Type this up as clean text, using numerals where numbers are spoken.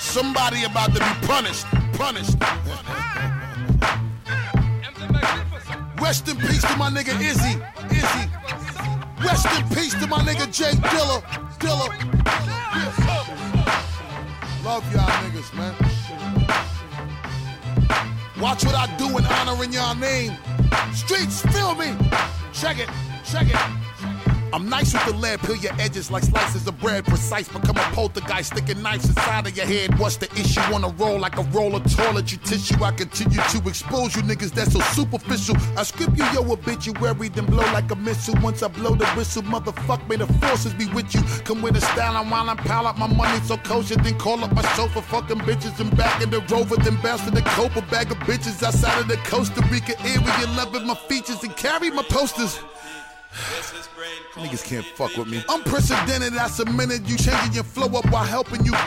Somebody about to be punished. Rest in peace to my nigga Izzy. Rest in peace to my nigga Jay Dilla. Love y'all niggas, man. Watch what I do in honoring y'all name. Streets, feel me. Check it. I'm nice with the lead, peel your edges like slices of bread. Precise, become a poltergeist, sticking knives inside of your head. What's the issue? On a roll like a roll of toilet, you tissue. I continue to expose you niggas that's so superficial. I script you, yo, obituary, then blow like a missile. Once I blow the whistle, motherfuck, may the forces be with you. Come with a style, I'm while I pile up my money so kosher. Then call up my chauffeur, fucking bitches and back in the Rover. Then bounce to the cope, a bag of bitches outside of the Costa Rica area. Loving my features and carry my posters. Niggas can't fuck with me. Unprecedented, I cemented you, changing your flow up while helping you